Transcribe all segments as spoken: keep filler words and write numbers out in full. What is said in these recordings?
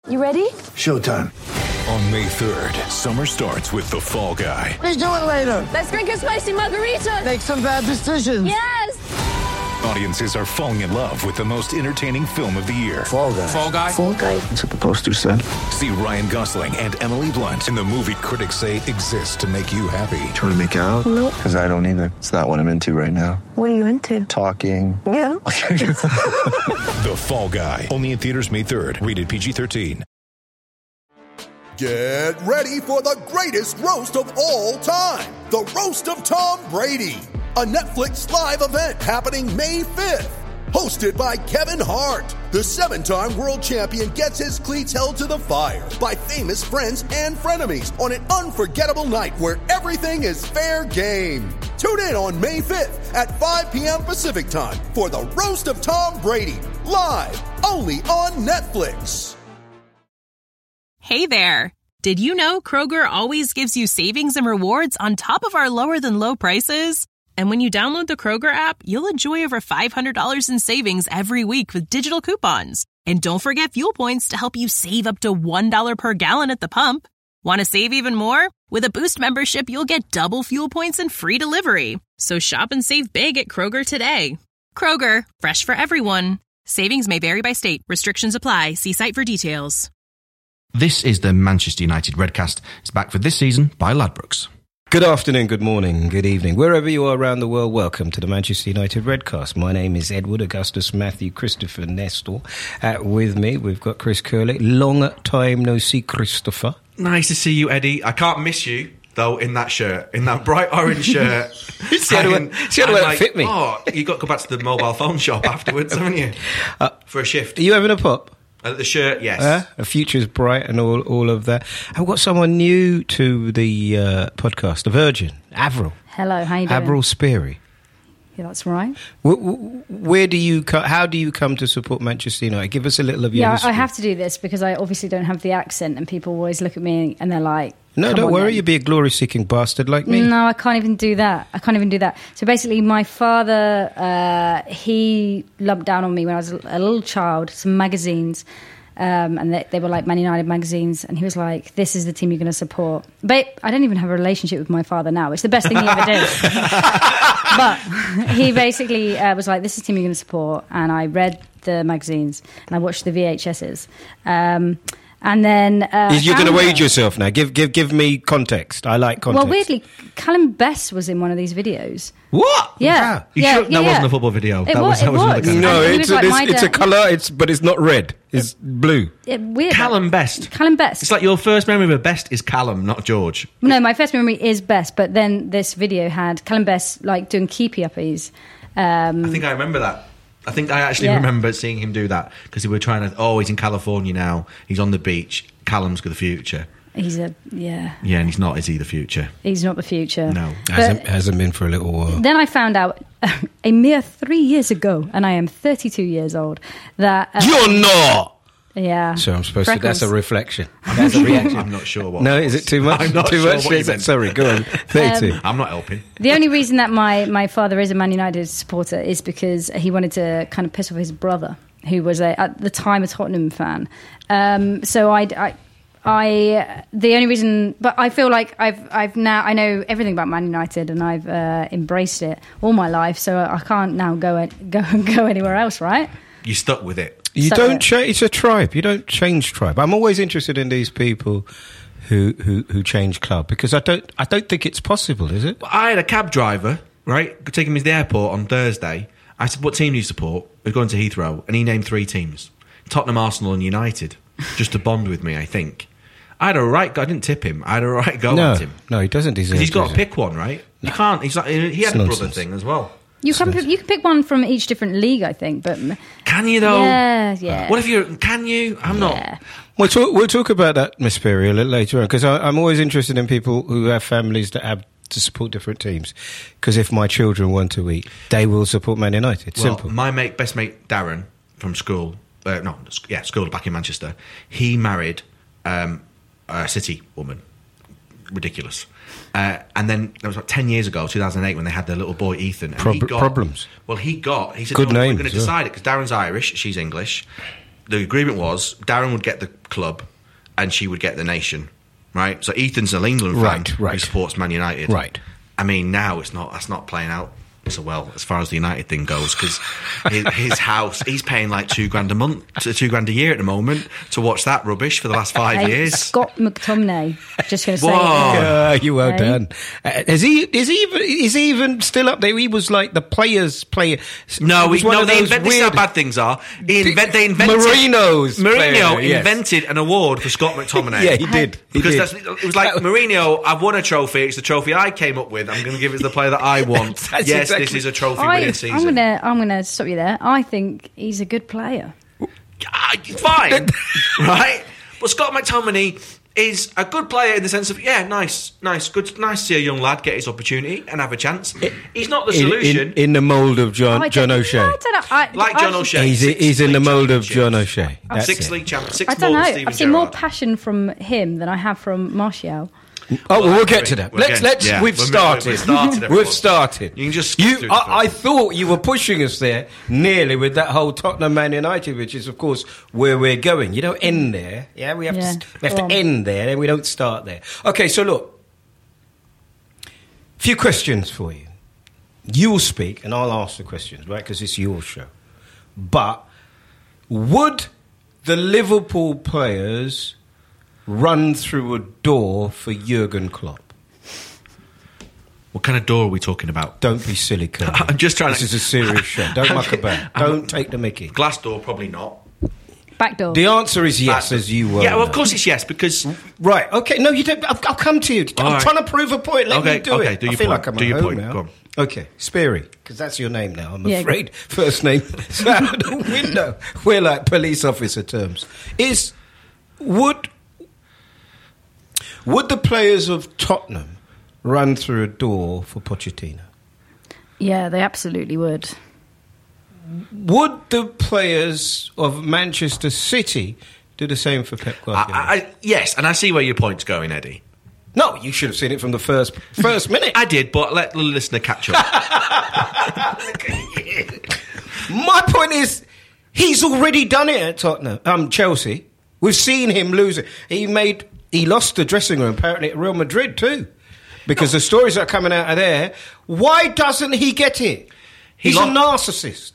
You ready? Showtime. On May third, summer starts with The Fall Guy. Let's do it later. Let's drink a spicy margarita. Make some bad decisions. Yes! Audiences are falling in love with the most entertaining film of the year. Fall Guy. Fall Guy? Fall Guy. That's what the poster said. See Ryan Gosling and Emily Blunt in the movie critics say exists to make you happy. Trying to make it out? Nope. Because I don't either. It's not what I'm into right now. What are you into? Talking. Yeah. The Fall Guy. Only in theaters May third. Rated P G thirteen. Get ready for the greatest roast of all time. The Roast of Tom Brady. A Netflix live event happening May fifth. Hosted by Kevin Hart. The seven-time world champion gets his cleats held to the fire by famous friends and frenemies on an unforgettable night where everything is fair game. Tune in on May fifth at five p.m. Pacific time for the Roast of Tom Brady. Live only on Netflix. Hey there! Did you know Kroger always gives you savings and rewards on top of our lower-than-low prices? And when you download the Kroger app, you'll enjoy over five hundred dollars in savings every week with digital coupons. And don't forget fuel points to help you save up to one dollar per gallon at the pump. Want to save even more? With a Boost membership, you'll get double fuel points and free delivery. So shop and save big at Kroger today. Kroger, fresh for everyone. Savings may vary by state. Restrictions apply. See site for details. This is the Manchester United Redcast. It's back for this season by Ladbrokes. Good afternoon, good morning, good evening. Wherever you are around the world, welcome to the Manchester United Redcast. My name is Edward Augustus Matthew Christopher Nestor. Uh, with me, we've got Chris Curley. Long time no see, Christopher. Nice to see you, Eddie. I can't miss you, though, in that shirt, in that bright orange shirt. See how it like, fit me. Oh, you got to go back to the mobile phone shop afterwards, haven't you? Uh, For a shift. Are you having a pop? Uh, the shirt, yes. Uh, a future's bright and all, all of that. I've got someone new to the uh, podcast, a virgin, Avril. Hello, how you doing? Avril Speary. Yeah, that's right. Where, where do you? Co- how do you come to support Manchester United? Give us a little of your Yeah, history. I have to do this because I obviously don't have the accent, and people always look at me and they're like, "No, don't worry, you'll be a glory-seeking bastard like me." No, I can't even do that. I can't even do that. So basically, my father, uh, he lumped down on me when I was a little child, some magazines. Um, and they, they were like Man United magazines, and he was like, "This is the team you're going to support." But I don't even have a relationship with my father now. It's the best thing he ever did. But he basically uh, was like, "This is the team you're going to support," and I read the magazines and I watched the V H S's. Um, And then uh, you're going to wade yourself now. Give give give me context. I like context. Well, weirdly, Callum Best was in one of these videos. What? Yeah, you yeah, sure? yeah That yeah. wasn't a football video. It that was. was, that It was another was. kind of- No, And he it's was like, it's, "My it's a dad-" colour. It's but it's not red. It's blue. It, weird. Callum Best. Callum Best. It's like your first memory of a Best is Callum, not George. No, my first memory is Best, but then this video had Callum Best like doing keepy uppies. Um, I think I remember that. I think I actually Yeah. remember seeing him do that because we were trying to. Oh, he's in California now. He's on the beach. Callum's got the future. He's a yeah. Yeah, and he's not. Is he the future? He's not the future. No, But hasn't hasn't been for a little while. then I found out a mere three years ago, and I am thirty-two years old. That uh, You're not. Yeah. So I'm supposed Freckles. to. That's a reflection. That's a reaction. I'm not sure what. No, is it too much? I'm not too sure much. what you Is it- meant. Sorry, go on. thirty-two. Um, I'm not helping. The only reason that my, my father is a Man United supporter is because he wanted to kind of piss off his brother, who was a, at the time a Tottenham fan. Um, so I, I, I, the only reason, but I feel like I've I've now I know everything about Man United and I've uh, embraced it all my life, so I can't now go go go anywhere else, right? You stuck with it. You So- don't change. It's a tribe. You don't change tribe. I'm always interested in these people who, who who change club because I don't I don't think it's possible, is it? I had a cab driver, right, taking me to the airport on Thursday. I said, "What team do you support?" We're going to Heathrow, and he named three teams: Tottenham, Arsenal, and United, just to bond with me. I think I had a right. I didn't tip him. I had a right go No, at him no, he doesn't deserve. because he's got does to he? pick one, right? You can't. He's like he had It's a brother nonsense. thing as well. You can you can pick one from each different league, I think, but Can you though? yeah, yeah. What if you? Can you? I'm Yeah. not. We'll talk, we'll talk about that, Miss Perry, a little later on, because I'm always interested in people who have families that have to support different teams. Because if my children want to eat, they will support Man United. Well, Simple. my mate, best mate Darren from school, uh, no, yeah, school back in Manchester. He married um, a City woman. Ridiculous. Uh, and then that was like ten years ago, two thousand eight, when they had their little boy Ethan. And Prob- he got, problems. Well, he got. He said, Good "No, names, we're going to yeah. decide it because Darren's Irish, she's English. the agreement was Darren would get the club and she would get the nation, right? So Ethan's an England fan Right, right. who supports Man United. Right. I mean, now it's not. That's not playing out so well as far as the United thing goes, because his, his house, he's paying like two grand a month, two grand a year at the moment to watch that rubbish for the last five Hey, years. Scott McTominay. Just going to say. Whoa. it there. Uh, you well Hey. done. Uh, is he? Is he even? Is he even still up there? He was like the players' player. No, He was we, one no. of They those invent, this is how weird- bad things are. He invent, they invented Mourinho's Mourinho player, yes. invented an award for Scott McTominay. Yeah, he did. He Because did. that's, it was like Mourinho. I've won a trophy. It's the trophy I came up with. I'm going to give it to the player that I want. That's yes, exactly- this is a trophy I, winning season. I'm gonna, I'm gonna stop you there. I think he's a good player. Ah, fine, right? But Scott McTominay is a good player in the sense of, yeah, nice, nice, good, nice to see a young lad get his opportunity and have a chance. He's not the in, solution. in, in the mould of John I John don't- O'Shea. I don't know. I, like I, John O'Shea. He's, six he's in the league mould of championships. John O'Shea. That's Six it. league champions. Six I don't more know. than Steven I've seen more Gerrard. passion from him than I have from Martial. Oh, well, we'll Well, get to that. we're Let's getting- let's. yeah, we've we're- started. we've started, everyone. We've started. You can just skip You, through the I, I stuff. thought you were pushing us there nearly with that whole Tottenham Man United, which is of course where we're going. You don't end there. Yeah, we have Yeah, to. We have go to on. end there. Then we don't start there. Okay, so look, few questions for you. You'll speak, and I'll ask the questions, right? Because it's your show. But would the Liverpool players run through a door for Jurgen Klopp? What kind of door are we talking about? Don't be silly, Colonel. I'm just trying This to- is a serious show. Don't muck Okay. about. I'm- Don't take the mickey. Glass door, probably not. Back door. The answer is yes, as you were. Yeah, well, of course it's yes, because Right. Okay. No, you don't. I'll, I'll come to you. I'm All right. trying to prove a point. Let Okay, me do okay, it. do I your feel point. like I'm Do at your home point. now. Go on. Okay, Speary, because that's your name now. I'm Yeah, afraid. First name is out the window. We're like police officer terms. Is would would the players of Tottenham run through a door for Pochettino? Yeah, they absolutely would. Would the players of Manchester City do the same for Pep Guardiola? I, I, yes, and I see where your point's going, Eddie. no, you should have seen it from the first first minute. I did, but let the listener catch up. My point is, he's already done it at Tottenham, um, Chelsea. We've seen him lose it. He made, he lost the dressing room apparently at Real Madrid too, because the stories that are coming out of there. Why doesn't he get it? He He's lo- a narcissist.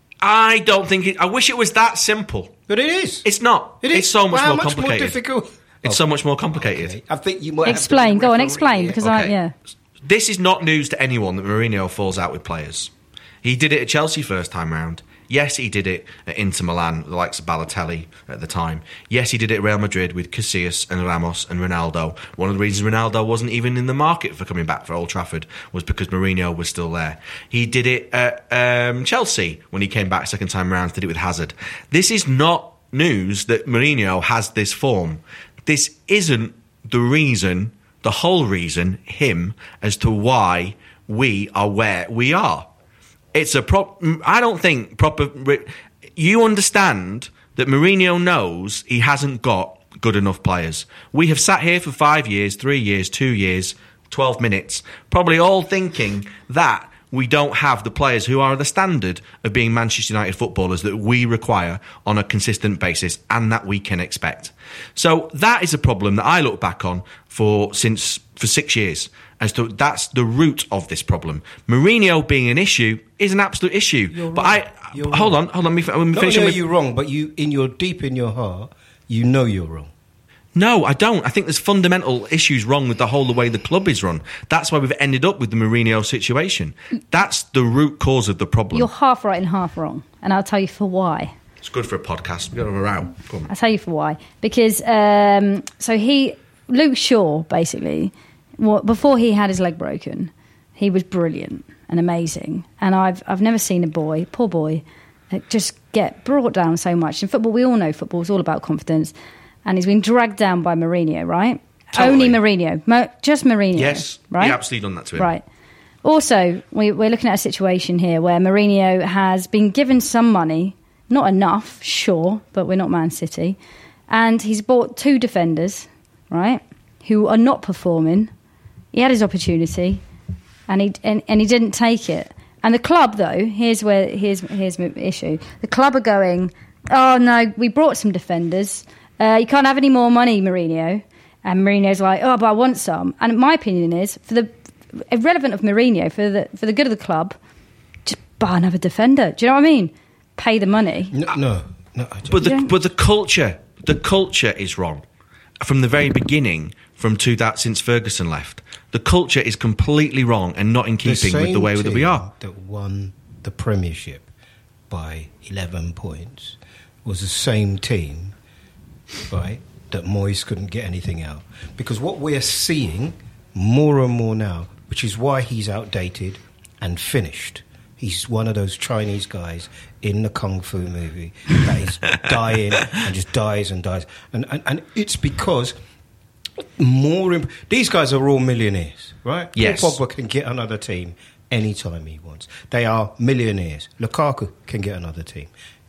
I don't think it. I wish it was that simple. But it is. It's not. It is. It's so much Well, how more much complicated. more difficult? It's so much more complicated. Okay. I think you might have to Explain. be Go on, referee explain. here. Because I, Okay. yeah. This is not news to anyone that Mourinho falls out with players. He did it at Chelsea first time round. Yes, he did it at Inter Milan, the likes of Balotelli at the time. Yes, he did it at Real Madrid with Casillas and Ramos and Ronaldo. One of the reasons Ronaldo wasn't even in the market for coming back for Old Trafford was because Mourinho was still there. He did it at um, Chelsea when he came back second time round, did it with Hazard. This is not news that Mourinho has this form. This isn't the reason, the whole reason, him, as to why we are where we are. It's a prop. I don't think proper. You understand that Mourinho knows he hasn't got good enough players. We have sat here for five years, three years, two years, twelve minutes, probably all thinking that we don't have the players who are the standard of being Manchester United footballers that we require on a consistent basis and that we can expect. So that is a problem that I look back on for since for six years. As to that's the root of this problem. Mourinho being an issue is an absolute issue. You're but wrong. I You're hold wrong. on, hold on. Let me, let me Not finish. only are with- you wrong, but you, in your deep in your heart, you know you're wrong. No, I don't. I think there's fundamental issues wrong with the whole the way the club is run. That's why we've ended up with the Mourinho situation. That's the root cause of the problem. You're half right and half wrong. And I'll tell you for why. It's good for a podcast. We've got to have a row. Go on. I'll tell you for why. Because, um, so he, Luke Shaw, basically, well, before he had his leg broken, he was brilliant and amazing. And I've I've never seen a boy, poor boy, just get brought down so much. In football, we all know football is all about confidence. And he's been dragged down by Mourinho, right? Totally. Only Mourinho. Mo- just Mourinho. Yes, right? he absolutely done that to him. Right. Also, we, we're looking at a situation here where Mourinho has been given some money, not enough, sure, but we're not Man City. And he's bought two defenders, right, who are not performing. He had his opportunity, and he and, and he didn't take it. And the club, though, here's where here's here's my issue. The club are going, oh no, we brought some defenders. Uh, you can't have any more money, Mourinho. And Mourinho's like, oh, but I want some. And my opinion is, for the irrelevant of Mourinho, for the for the good of the club, just buy another defender. Do you know what I mean? Pay the money. No, no, no I don't. But the but the culture, the culture is wrong from the very beginning. From two thousand, since Ferguson left, the culture is completely wrong and not in keeping with the way that we are. That won the Premiership by eleven points was the same team, right? That Moyes couldn't get anything out. Because what we're seeing more and more now, which is why he's outdated and finished. He's one of those Chinese guys in the Kung Fu movie that is dying and just dies and dies. And, and, and it's because more... Imp- these guys are all millionaires, right? Yes. Paul Pogba can get another team anytime he wants. They are millionaires. Lukaku can get another team.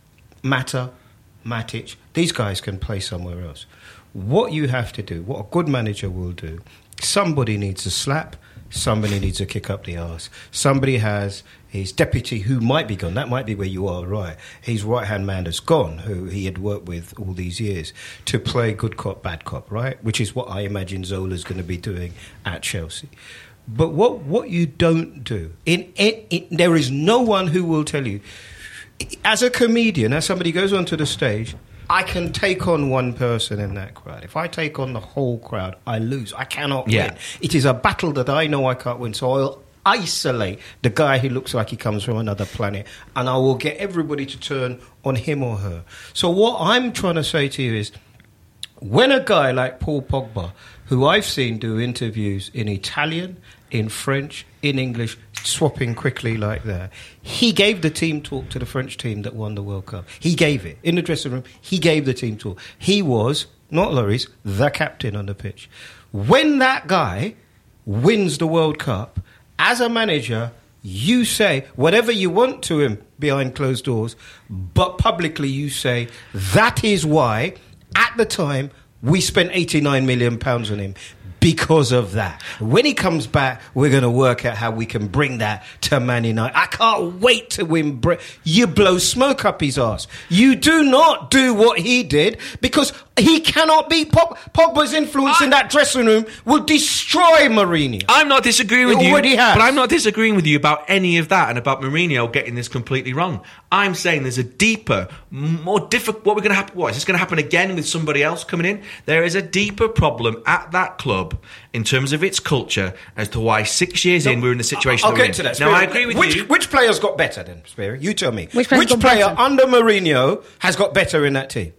Mata, Matic, these guys can play somewhere else. What you have to do, what a good manager will do, somebody needs a slap, somebody needs a kick up the arse. Somebody has his deputy who might be gone. That might be where you are, right. His right-hand man has gone, who he had worked with all these years, to play good cop, bad cop, right? Which is what I imagine Zola's going to be doing at Chelsea. But what, what you don't do, in, in, in there is no one who will tell you, as a comedian, as somebody goes onto the stage, I can take on one person in that crowd. If I take on the whole crowd, I lose. I cannot yeah. win. It is a battle that I know I can't win, so I'll isolate the guy who looks like he comes from another planet, and I will get everybody to turn on him or her. So what I'm trying to say to you is, when a guy like Paul Pogba, who I've seen do interviews in Italian, in French, in English, swapping quickly like that, he gave the team talk to the French team that won the World Cup. He gave it. In the dressing room, he gave the team talk. He was, not Lloris, the captain on the pitch. When that guy wins the World Cup, as a manager, you say whatever you want to him behind closed doors, but publicly you say, that is why, at the time, we spent eighty-nine million pounds on him. Because of that. When he comes back, we're going to work out how we can bring that to Man United. I can't wait to win. Bre- you blow smoke up his arse. You do not do what he did, because he cannot be... Pog- Pogba's influence I, in that dressing room will destroy Mourinho. I'm not disagreeing with it you, already has. But I'm not disagreeing with you about any of that and about Mourinho getting this completely wrong. I'm saying there's a deeper, more difficult... What we're going to happen? What is this going to happen again with somebody else coming in? There is a deeper problem at that club in terms of its culture as to why six years no, in we're in the situation I'll that we're get in. to that. Now, I agree with which, you. Which players got better then, Speary? You tell me. Which, which player better? under Mourinho has got better in that team?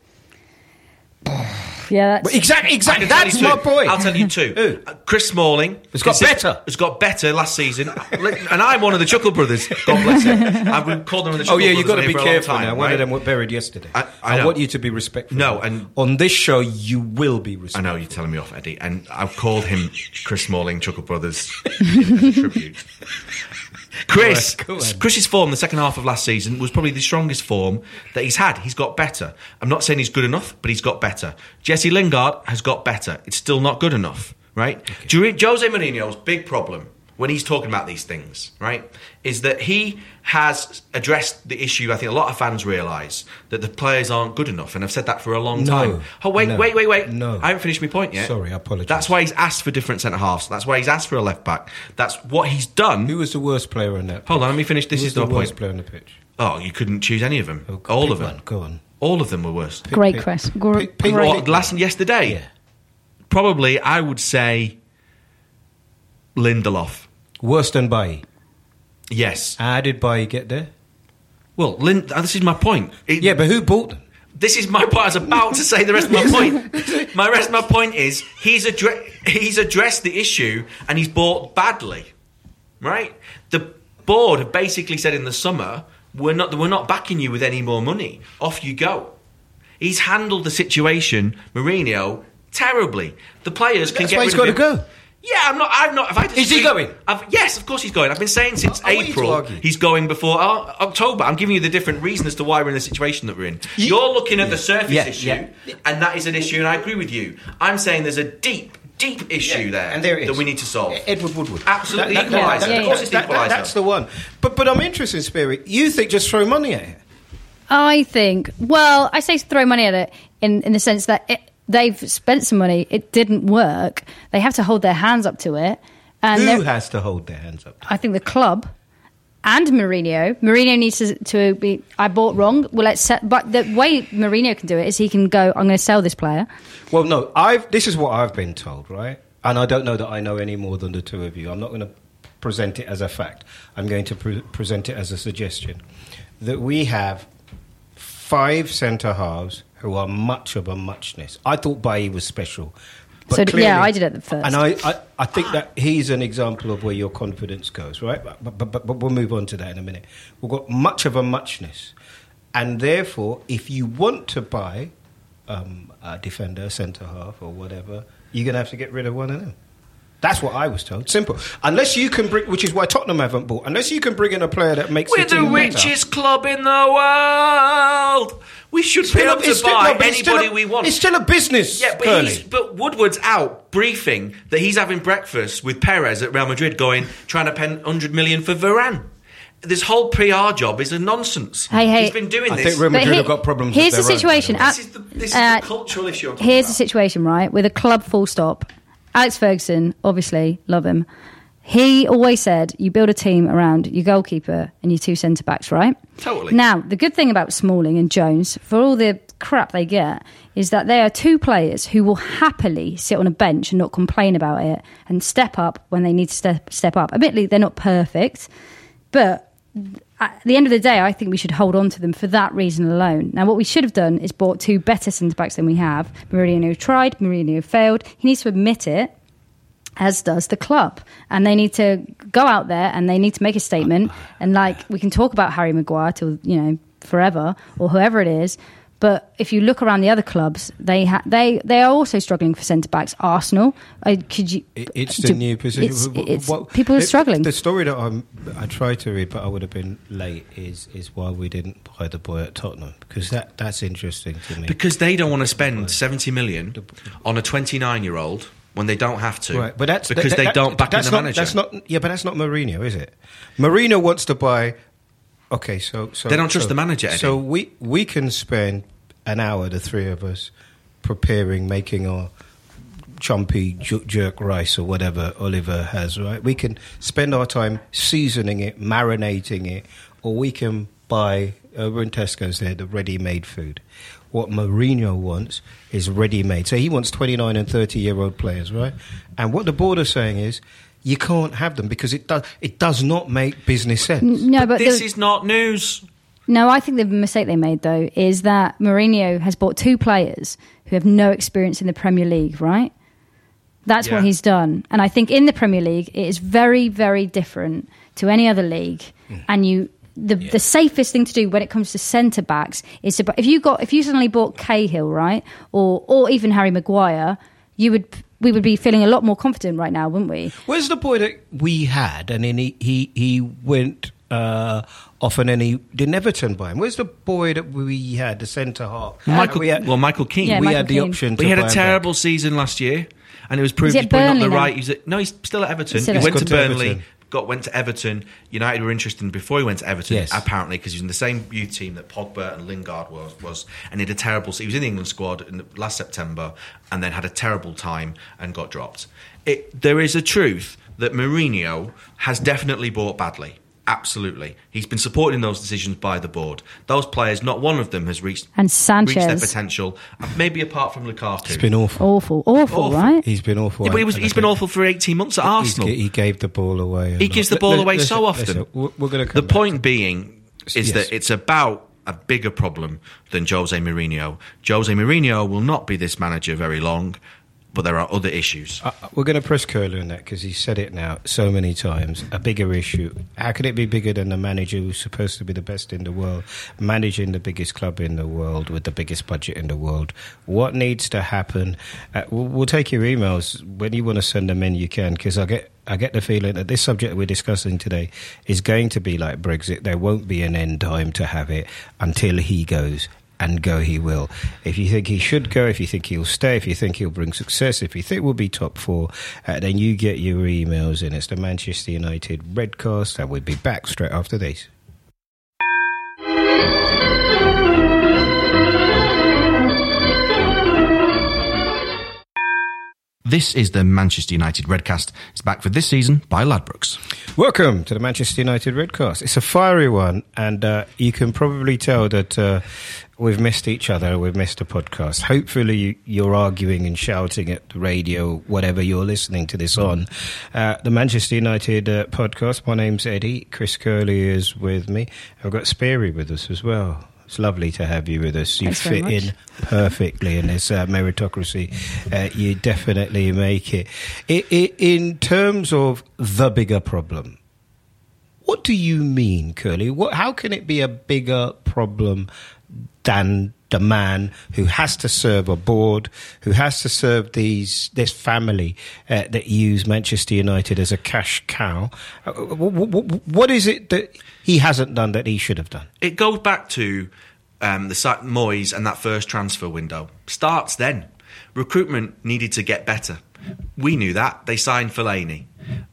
Yeah, that's... exactly. Exactly. That's my point. I'll tell you two. Who? Uh, Chris Smalling has got better. Has got better last season, and I'm one of the Chuckle Brothers. God bless him. I've called them the Chuckle Oh yeah, Brothers you've got to be for a careful long time, now. right? One of them were buried yesterday. I, I, I know. want you to be respectful. No, and on this show you will be respectful. I know you're telling me off, Eddie, and I've called him Chris Smalling, Chuckle Brothers in a tribute. Chris, Go on, go on. Chris's form the second half of last season was probably the strongest form that he's had. He's got better. I'm not saying he's good enough, but he's got better. Jesse Lingard has got better. It's still not good enough, right? Okay. Jose Mourinho's big problem when he's talking about these things, right, is that he has addressed the issue. I think a lot of fans realise that the players aren't good enough, and I've said that for a long no, time. Oh, wait, no, wait, wait, wait. No. I haven't finished my point yet. Sorry, I apologise. That's why he's asked for different centre-halves. That's why he's asked for a left-back. That's what he's done. Who was the worst player in that pitch? Hold on, let me finish. This Who is was the the worst point. player on the pitch? Oh, you couldn't choose any of them. Oh, All pick of them. one. Go on. All of them were worse. Pick, Great, pick, Chris. Gr- pick, pick, great. What, last yesterday? Yeah. Probably, I would say Lindelof. Worse than Bailly. Yes. How did Bailly get there? Well, Lind- this is my point. It, Yeah, but who bought them? This is my point. I was about to say the rest of my point. My rest of my point is he's addre- he's addressed the issue and he's bought badly, right? The board have basically said in the summer, we're not we're not backing you with any more money. Off you go. He's handled the situation, Mourinho, terribly. The players can That's get why rid he's got of to him. go. Yeah, I'm not. I'm not. If I Is he going? I've, yes, of course he's going. I've been saying since I- I want you to April argue. he's going before oh, October. I'm giving you the different reason as to why we're in the situation that we're in. You- You're looking at the surface Yeah, issue, yeah. and that is an issue, and I agree with you. I'm saying there's a deep, deep issue Yeah, there, and there it that is. we need to solve. Edward Woodward. Absolutely That- that- equaliser. that- Yeah, Of course it's the that- that- equaliser. That's the one. But but I'm interested, Spirit. You think just throw money at it? I think, well, I say throw money at it in, in the sense that it, they've spent some money. It didn't work. They have to hold their hands up to it. And Who has to hold their hands up to it? I think the club and Mourinho. Mourinho needs to, to be, I bought wrong. Well, let's set, but the way Mourinho can do it is he can go, I'm going to sell this player. Well, no, I've, this is what I've been told, right? And I don't know that I know any more than the two of you. I'm not going to present it as a fact. I'm going to pre- present it as a suggestion. That we have five centre-halves who are much of a muchness. I thought Bailly was special. But so, clearly, yeah, I did it at first. And I, I, I think that he's an example of where your confidence goes, right? But, but, but, but we'll move on to that in a minute. We've got much of a muchness. And therefore, if you want to buy um, a defender, centre-half or whatever, you're going to have to get rid of one of them. That's what I was told. Simple. Unless you can bring, which is why Tottenham haven't bought, unless you can bring in a player that makes We're the team the better. richest club in the world. We should be able to it's buy no, but it's anybody still a- we want. It's still a business. Yeah, but, Curly. he's, but Woodward's out briefing that he's having breakfast with Perez at Real Madrid going, trying to pen one hundred million for Varane. This whole P R job is a nonsense. Hey, hey. He's been doing I this. think Real But Madrid he- have got problems Here's of the their own, situation. by the way. This is the, this is Uh, the cultural issue I'm talking Here's about. the situation, right? With a club full stop. Alex Ferguson, obviously, love him. He always said, you build a team around your goalkeeper and your two centre-backs, right? Totally. Now, the good thing about Smalling and Jones, for all the crap they get, is that they are two players who will happily sit on a bench and not complain about it and step up when they need to step, step up. Admittedly, they're not perfect, but at the end of the day, I think we should hold on to them for that reason alone. Now, what we should have done is bought two better centre-backs than we have. Mourinho tried, Mourinho failed. He needs to admit it, as does the club. And they need to go out there and they need to make a statement. And, like, we can talk about Harry Maguire till, you know, forever, or whoever it is. But if you look around the other clubs, they ha- they they are also struggling for centre backs. Arsenal, I, could you? It- It's the do- new position. It's, What- it's, what- people are it- struggling. The story that I'm, I tried to read, but I would have been late, is is why we didn't buy the boy at Tottenham. Because that, that's interesting to me. Because they don't want to spend seventy million on a twenty-nine-year-old when they don't have to. Right, but that's because that- they that- don't back in that's the not, manager. That's not, yeah, but that's not Mourinho, is it? Mourinho wants to buy. Okay, so, so They don't trust so- the manager, Eddie. So we we can spend an hour, the three of us, preparing, making our chumpy ju- jerk rice or whatever Oliver has. Right, we can spend our time seasoning it, marinating it, or we can buy. Uh, we're in Tesco's there, the ready-made food. What Mourinho wants is ready-made. So he wants twenty-nine and thirty-year-old players, right? And what the board are saying is, you can't have them because it does it does not make business sense. No, but this the- is not news. No, I think the mistake they made, though, is that Mourinho has bought two players who have no experience in the Premier League, right? That's Yeah. what he's done. And I think in the Premier League, it is very, very different to any other league. Mm. And you, the yeah. the safest thing to do when it comes to centre-backs is to... If you got, if you suddenly bought Cahill, right, or or even Harry Maguire, you would... we would be feeling a lot more confident right now, wouldn't we? Where's the boy that we had, and then he he, he went uh, off, and then he did Everton buy him? Where's the boy that we had, the centre half? Michael, we had, well, Michael Keane. Yeah, we Michael had the Keane. option. But to he had buy a him terrible back. season last year, and it was proved Is he's it probably not Burnley the now? right. He's at, no, he's still at Everton. Still he at went to Everton. Burnley, Everton. got went to Everton. United were interested in before he went to Everton, Yes. apparently, because he was in the same youth team that Pogba and Lingard was, was and he had a terrible. He was in the England squad in the, last September, and then had a terrible time and got dropped. It, there is a truth that Mourinho has definitely bought badly. Absolutely. He's been supported in those decisions by the board. Those players, not one of them has reached, And reached Sanchez. their potential, maybe apart from Lukaku. It's been awful. Awful, awful, Awful. right? He's been awful. Yeah, but he was, And I he's been think awful for eighteen months at Arsenal. He gave the ball away. a He lot. gives the ball Li- away listen, so often. listen, we're we're going to The point being is Yes. that it's about a bigger problem than Jose Mourinho. Jose Mourinho will not be this manager very long, but there are other issues. Uh, we're going to press Curler on that because he said it now so many times. A bigger issue. How could it be bigger than the manager who's supposed to be the best in the world, managing the biggest club in the world with the biggest budget in the world? What needs to happen? Uh, we'll, we'll take your emails. When you want to send them in, you can, because I get I get the feeling that this subject we're discussing today is going to be like Brexit. There won't be an end time to have it until he goes. And go he will. If you think he should go, if you think he'll stay, if you think he'll bring success, if you think we'll be top four, uh, then you get your emails in. It's the Manchester United Redcast, and we'll be back straight after this. This is the Manchester United Redcast. It's back for this season by Ladbrokes. Welcome to the Manchester United Redcast. It's a fiery one, and uh, you can probably tell that uh, we've missed each other, we've missed a podcast. Hopefully you, you're arguing and shouting at the radio, whatever you're listening to this on. Uh, the Manchester United uh, podcast, my name's Eddie, Chris Curley is with me. I've got Sperry with us as well. It's lovely to have you with us. You Thanks very fit much. in perfectly in this uh, meritocracy. Uh, you definitely make it. I, I, in terms of the bigger problem, what do you mean, Curly? What, how can it be a bigger problem than the man who has to serve a board, who has to serve these this family uh, that use Manchester United as a cash cow? Uh, what, what is it that he hasn't done that he should have done? It goes back to um, the Sa- Moyes and that first transfer window. Starts then. Recruitment needed to get better. We knew that. They signed Fellaini.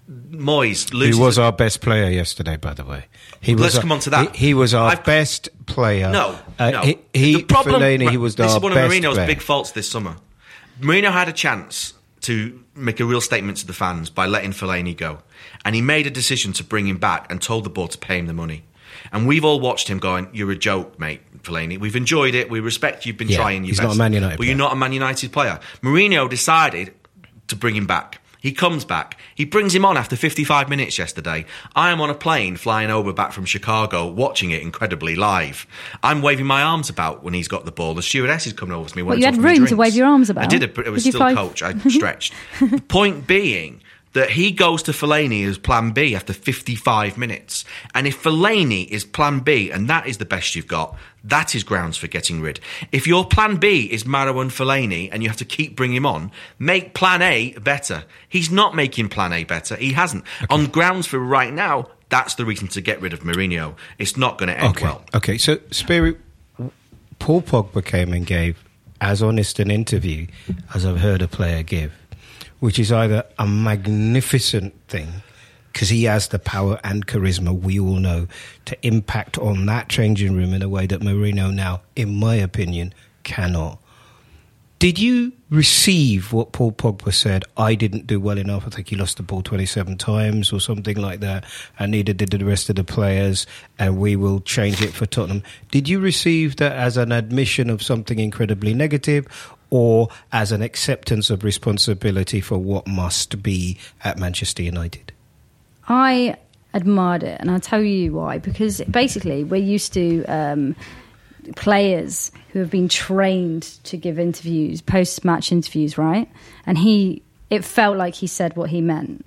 Moyes loses. He was our best player yesterday, by the way. He Let's was our, come on to that. He, he was our I've, best player. No, uh, no. He, he the problem, Fellaini, he was this our is one best of Mourinho's player. big faults this summer. Mourinho had a chance to make a real statement to the fans by letting Fellaini go, and he made a decision to bring him back and told the board to pay him the money. And we've all watched him going, "You're a joke, mate, Fellaini. We've enjoyed it. We respect you've been Yeah, trying your he's best. not a Man United but you're player. not a Man United player." Mourinho decided to bring him back. He comes back. He brings him on after fifty-five minutes yesterday. I am on a plane flying over back from Chicago, watching it incredibly live. I'm waving my arms about when he's got the ball. The stewardess is coming over to me. What, wanting you to had offer me room to drinks. wave your arms about? I did, but it was Did you still fly- coach. I stretched. The point being that he goes to Fellaini as plan B after fifty-five minutes. And if Fellaini is plan B, and that is the best you've got, that is grounds for getting rid. If your plan B is Maro and Fellaini and you have to keep bringing him on, make plan A better. He's not making plan A better. He hasn't. Okay. On grounds for right now, that's the reason to get rid of Mourinho. It's not going to end okay. well. Okay, so Spirit, Paul Pogba came and gave as honest an interview as I've heard a player give, which is either a magnificent thing, because he has the power and charisma, we all know, to impact on that changing room in a way that Mourinho now, in my opinion, cannot. Did you receive what Paul Pogba said? I didn't do well enough. I think he lost the ball twenty-seven times or something like that. And neither did the rest of the players. And we will change it for Tottenham. Did you receive that as an admission of something incredibly negative, or as an acceptance of responsibility for what must be at Manchester United? I admired it, and I'll tell you why. Because basically, we're used to um, players who have been trained to give interviews, post-match interviews, right? And he, it felt like he said what he meant.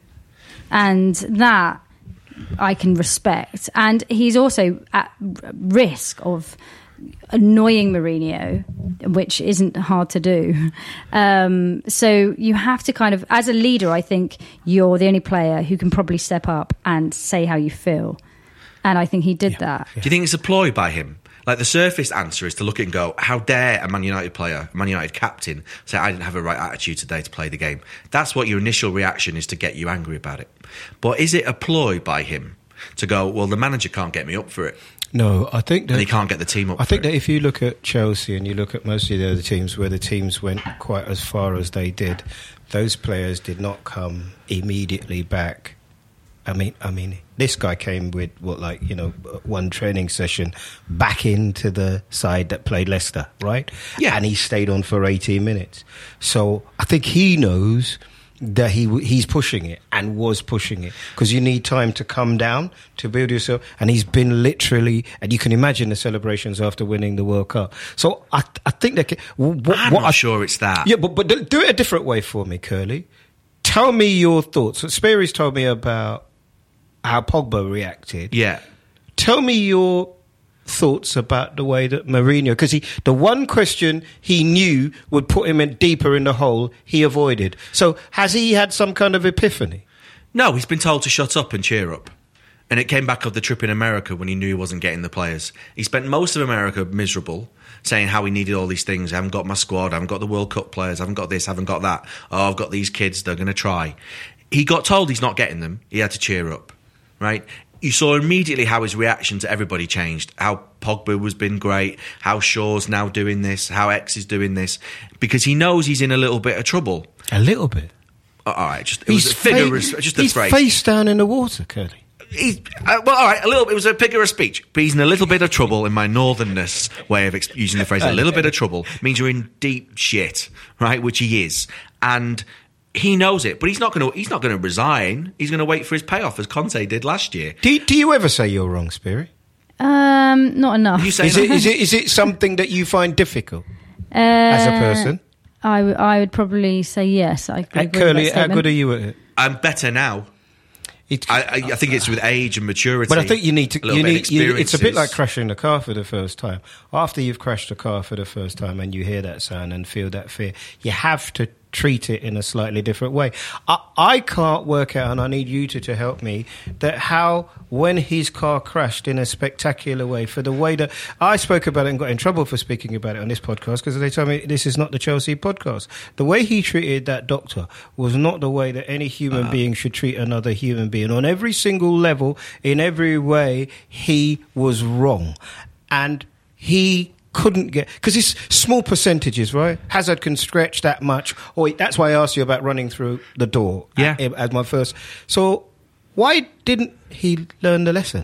And that I can respect. And he's also at risk of annoying Mourinho, which isn't hard to do. Um, so you have to kind of, as a leader, I think you're the only player who can probably step up and say how you feel. And I think he did yeah. that. Do you think it's a ploy by him? Like, the surface answer is to look at it and go, how dare a Man United player, a Man United captain, say, I didn't have a right attitude today to play the game. That's what your initial reaction is, to get you angry about it. But is it a ploy by him to go, well, the manager can't get me up for it? No, I think that... And he can't get the team up I think for that it. if you look at Chelsea and you look at most of the other teams where the teams went quite as far as they did, those players did not come immediately back. I mean, I mean, this guy came with, what, like, you know, one training session back into the side that played Leicester, right? Yeah. And he stayed on for eighteen minutes. So I think he knows that he he's pushing it and was pushing it, because you need time to come down to build yourself. And he's been literally, and you can imagine the celebrations after winning the World Cup. So I I think that... What, I'm what not I, sure it's that. Yeah, but, but do it a different way for me, Curly. Tell me your thoughts. So Sperry's told me about how Pogba reacted. Yeah. Tell me your thoughts about the way that Mourinho, because he, the one question he knew would put him in deeper in the hole, he avoided. So has he had some kind of epiphany? No, he's been told to shut up and cheer up. And it came back of the trip in America when he knew he wasn't getting the players. He spent most of America miserable, saying how he needed all these things. I haven't got my squad, I haven't got the World Cup players, I haven't got this, I haven't got that. Oh, I've got these kids, they're going to try. He got told he's not getting them. He had to cheer up, right? you saw immediately how his reaction to everybody changed. How Pogba was been great, how Shaw's now doing this, how X is doing this, because he knows he's in a little bit of trouble. A little bit. Uh, all right, just it He's was a figure, fa- of, just a he's phrase. face down in the water, Curly. He's, uh, well, all right, a little. It was a figure of speech, but he's in a little bit of trouble. In my northernness way of ex- using the phrase, a little bit of trouble means you're in deep shit, right? Which he is, and he knows it. But he's not going to. He's not going to resign. He's going to wait for his payoff, as Conte did last year. Do you, do you ever say you're wrong, Speary? Um, not enough. You say Is it, is it is it something that you find difficult uh, as a person? I, w- I would probably say yes. I agree Hey, with Curly, that how statement. good are you at it? I'm better now. It- I, I, I think it's with age and maturity. But I think you need to. a little You bit of need. You, it's a bit like experiences. crashing a car for the first time. After you've crashed a car for the first time and you hear that sound and feel that fear, you have to treat it in a slightly different way. I, I can't work out, and I need you to, to help me, that how when his car crashed in a spectacular way, for the way that I spoke about it and got in trouble for speaking about it on this podcast because they told me this is not the Chelsea podcast. The way he treated that doctor was not the way that any human uh, being should treat another human being. On every single level, in every way, he was wrong. And he couldn't get, because it's small percentages, right? Hazard can stretch that much. Or that's why I asked you about running through the door. Yeah. As, as my first. So why didn't he learn the lesson?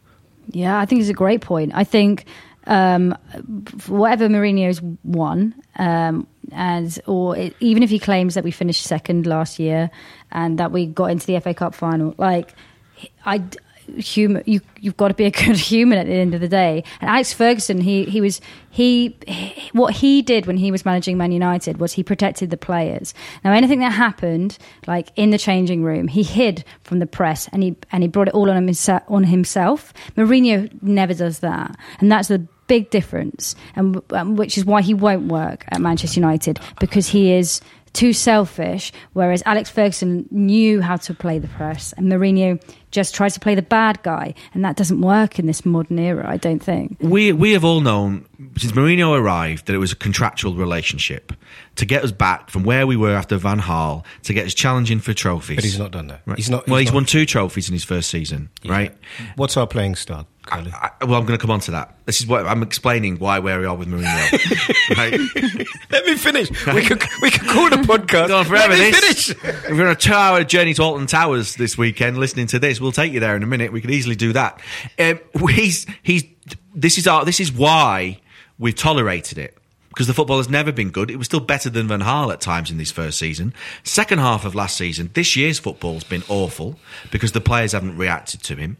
Yeah, I think it's a great point. I think um, whatever Mourinho's won, um, and or it, even if he claims that we finished second last year and that we got into the F A Cup final, like I. Human, you you've got to be a good human at the end of the day. And Alex Ferguson, he he was he, he what he did when he was managing Man United was he protected the players. Now anything that happened, like in the changing room, he hid from the press and he and he brought it all on himself. On himself. Mourinho never does that, and that's the big difference, and um, which is why he won't work at Manchester United, because he is too selfish, whereas Alex Ferguson knew how to play the press and Mourinho just tries to play the bad guy, and that doesn't work in this modern era, I don't think. We we have all known since Mourinho arrived that it was a contractual relationship to get us back from where we were after Van Gaal, to get us challenging for trophies. But he's not done that. Right. He's not. Well, he's not. won two trophies in his first season, Yeah. right? What's our playing style, Curly? I, I, well, I'm going to come on to that. This is what I'm explaining why where we are with Mourinho. Right? Let me finish. We could we could call the podcast. Go on forever. Let me This. finish. If we're on a two-hour journey to Alton Towers this weekend, listening to this, we'll take you there in a minute. We could easily do that. Um, he's he's. This is our. This is why we've tolerated it. Because the football has never been good. It was still better than Van Gaal at times in this first season. Second half of last season, this year's football's been awful because the players haven't reacted to him.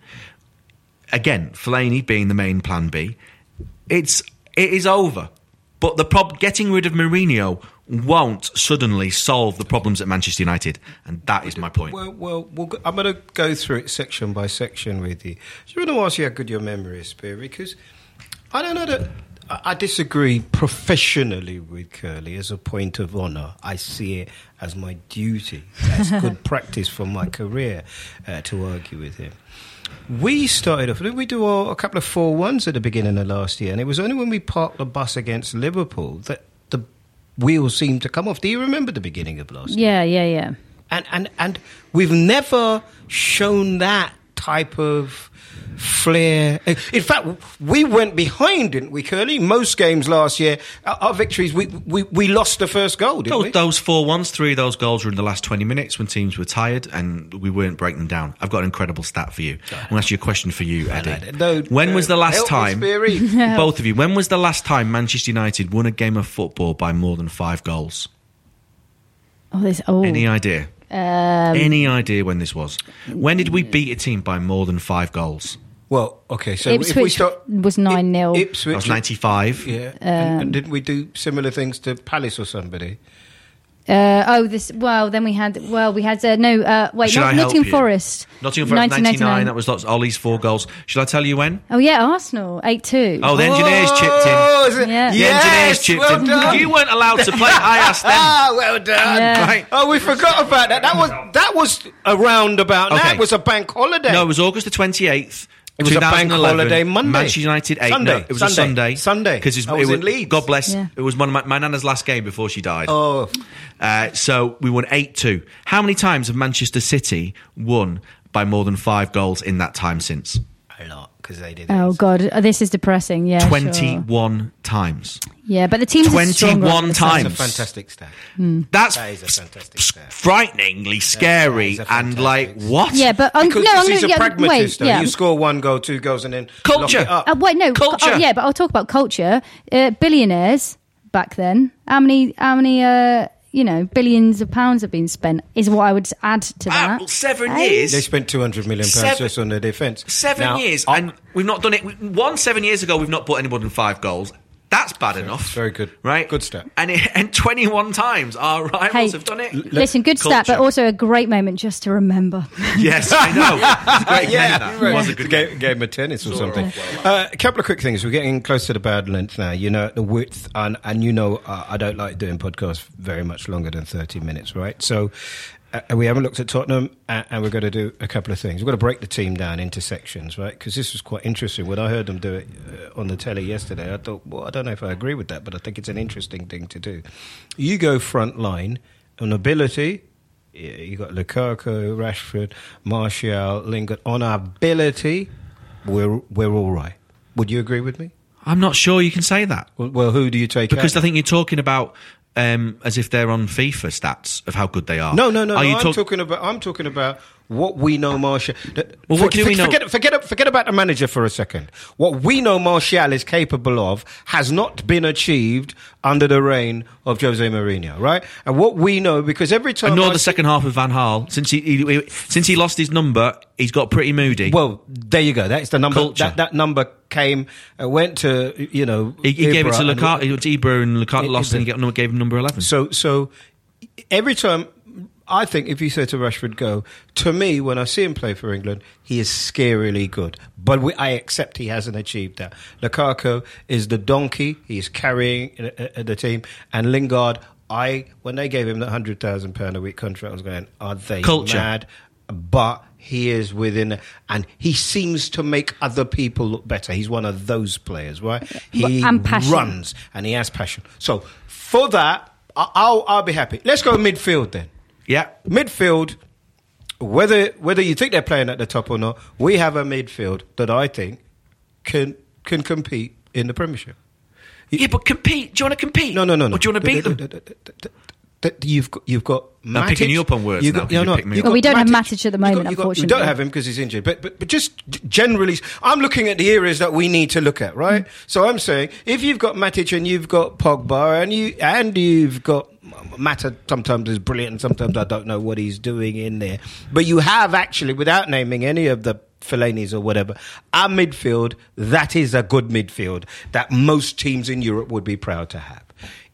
Again, Fellaini being the main plan B. It's it is over. But the prob- getting rid of Mourinho won't suddenly solve the problems at Manchester United, and that is my point. Well, well, we'll go, I'm going to go through it section by section with you. So I want to ask you how good your memory is, Spear, because I don't know that. I disagree professionally with Curly as a point of honour. I see it as my duty, as good practice for my career, uh, to argue with him. We started off, didn't we do a, a couple of four ones at the beginning of last year? And it was only when we parked the bus against Liverpool that the wheels seemed to come off. Do you remember the beginning of last year? Yeah, yeah, yeah. And, and, and we've never shown that type of flair. In fact, we went behind, didn't we, Curly? Most games last year, our, our victories, we, we we lost the first goal, didn't Those, we? those four ones, three of those goals were in the last twenty minutes when teams were tired and we weren't breaking them down. I've got an incredible stat for you. I'm going to ask you a question for you, Eddie. No, when no, was the last help time, me, both of you, when was the last time Manchester United won a game of football by more than five goals? Oh, this, oh. Any idea? Um, Any idea when this was? When did we beat a team by more than five goals? Well, okay, so Ipswich if we start... was nine nil. Ipswich... That was ninety-five. Yeah. Um, and, and didn't we do similar things to Palace or somebody? Uh, oh, this. Well, then we had. Well, we had uh, no. Uh, wait, Should not, I help Nottingham you? Forest. Nottingham Forest, nineteen ninety-nine. ninety-nine. That was lots, Ollie's four goals. Should I tell you when? Oh yeah, Arsenal eight two. Oh, the engineers chipped in. Oh, is it? Yeah. The Yes, engineers chipped well in. done. You weren't allowed to play. I asked them. Ah, well done. Yeah. Right. Oh, we forgot about that. That was that was around about. Okay. That was a bank holiday. No, it was August the twenty-eighth. It was a bank holiday Monday. Manchester United eight. Sunday. No, it was Sunday. a Sunday. Sunday. Because I was in Leeds. God bless. Yeah. It was one of my, my nana's last game before she died. Oh, Uh, so we won eight two. How many times have Manchester City won by more than five goals in that time since. A lot, because they did. Oh God, oh, this is depressing. Yeah, twenty-one sure. times. Yeah, but the team's twenty-one times. That's a fantastic stat. Mm. That's that is a fantastic stat. frighteningly scary and like what? Yeah, but um, because, no, I'm he's gonna, a yeah, pragmatist. wait, yeah. You score one goal, two goals, and then culture. Lock it up. Uh, wait, no, culture. Oh, yeah, but I'll talk about culture. Uh, billionaires back then. How many? How many? Uh, you know, billions of pounds have been spent. Is what I would add to Ah, that. well, seven Hey. years. They spent two hundred million pounds Seven- just on their defence. Seven Now, years, I- and we've not done it. we- One seven years ago, we've not put any more than five goals. That's bad enough. Very good. Right? Good stat. And, it, and twenty-one times our rivals Hey, have done it. Listen, good stat, but also a great moment just to remember. Yes, I know. It's a great yeah, game, that. It was a good game, game. game of tennis or something. Uh, a couple of quick things. We're getting close to the bad length now. You know, the width, and, and you know, uh, I don't like doing podcasts very much longer than thirty minutes, right? So uh, we haven't looked at Tottenham, and, and we're going to do a couple of things. We're going to break the team down into sections, right? Because this was quite interesting. When I heard them do it uh, on the telly yesterday, I thought, well, I don't know if I agree with that, but I think it's an interesting thing to do. You go front line on ability. You got Lukaku, Rashford, Martial, Lingard. On ability, we're we're all right. Would you agree with me? I'm not sure you can say that. Well, well who do you take Because out? I think you're talking about um, as if they're on FIFA stats of how good they are. No, no, no. Are no you I'm talk- talking about. I'm talking about what we know Martial. Well, what do we know? Forget, forget, forget about the manager for a second. What we know Martial is capable of has not been achieved under the reign of Jose Mourinho, right? And what we know, because every time And nor I the see- second half of Van Gaal. Since he, he, he since he lost his number, he's got pretty moody. Well, there you go. That's the number. Culture. That, that number came, uh, went to you know. he, he gave it to Ibra and- Lukaku. It was Ibra and Lukaku It- lost, it- and he gave, gave him number eleven. So, so every time, I think if you say to Rashford, go, to me, when I see him play for England, he is scarily good. But we, I accept he hasn't achieved that. Lukaku is the donkey. He's carrying uh, uh, the team. And Lingard, I when they gave him that one hundred thousand pounds a week contract, I was going, are they Culture. mad? But he is within, and he seems to make other people look better. He's one of those players, right? He And passion. runs, and he has passion. So for that, I- I'll, I'll be happy. Let's go midfield then. Yeah. Midfield, whether whether you think they're playing at the top or not, we have a midfield that I think can can compete in the Premiership. Yeah, but compete. Do you want to compete? No, no, no, no. Or do you want to beat them? That you've got, you've got. I'm picking you up on words You've now, got- 'cause no, you no, picked me you've up. Well, we got don't have Matic Matic at the You've moment, got- you've got- unfortunately. We don't have him because he's injured. But, but but just generally, I'm looking at the areas that we need to look at, right? So I'm saying if you've got Matic and you've got Pogba and you and you've got Mata, sometimes is brilliant and sometimes I don't know what he's doing in there. But you have actually, without naming any of the Fellaini's or whatever, our midfield, that is a good midfield that most teams in Europe would be proud to have.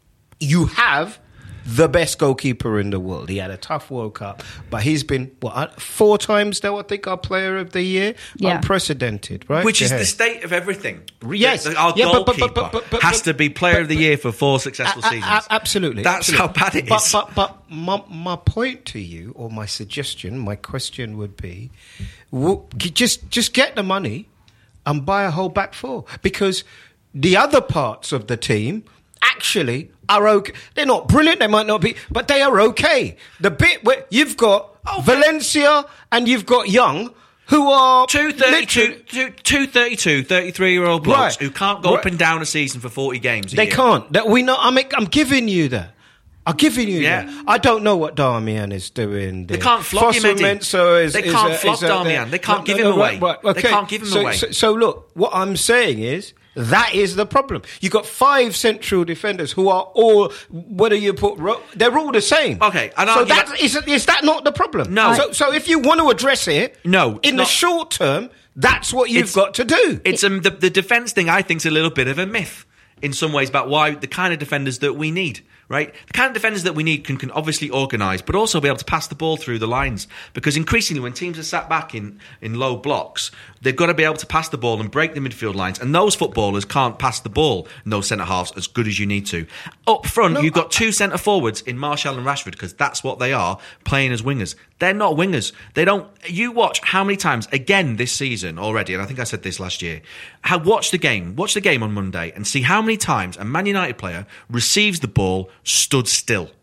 You have the best goalkeeper in the world. He had a tough World Cup, but he's been, what, four times now, I think, our player of the year? Yeah. Unprecedented, right? Which is Yeah. the state of everything. Yes. The- Our Yeah, but- but- goalkeeper but- but- but- has but- to be player but- of the year for four successful A- a- seasons. a- absolutely. That's absolutely. how bad it but, is. But, but my, my point to you, or my suggestion, my question would be, w- just just get the money and buy a whole back four. Because the other parts of the team actually are okay. They're not brilliant, they might not be, but they are okay. The bit where you've got Okay. Valencia and you've got Young, who are Two thirty-two, literally- two, two thirty-two, thirty-three-year-old blokes Right. who can't go Right. up and down a season for forty games. a They year. can't. That we know. I'm, I'm giving you that. I'm giving you Yeah. that. I don't know what Darmian is doing there. They can't flog him, Eddie. Fosu is, They is can't a- flog is a- Darmian. They can't give him right, away. right, They okay. can't give him so, away. So, so look, what I'm saying is that is the problem. You've got five central defenders who are all, whether you put, ro- they're all the same. Okay, and so argue that, that- is, is that not the problem? No. So, so if you want to address it, No, it's in the not. short term, that's what you've It's- got to do. It's um, the, the defence thing, I think, is a little bit of a myth in some ways about why the kind of defenders that we need, right? The kind of defenders that we need can, can obviously organise, but also be able to pass the ball through the lines. Because increasingly, when teams are sat back in, in low blocks, they've got to be able to pass the ball and break the midfield lines. And those footballers can't pass the ball in those centre-halves as good as you need to. Up front, No, you've got I- two centre-forwards in Martial and Rashford, because that's what they are, playing as wingers. They're not wingers. They don't... You watch how many times, again this season already, and I think I said this last year, how, watch the game, watch the game on Monday and see how many times a Man United player receives the ball stood still.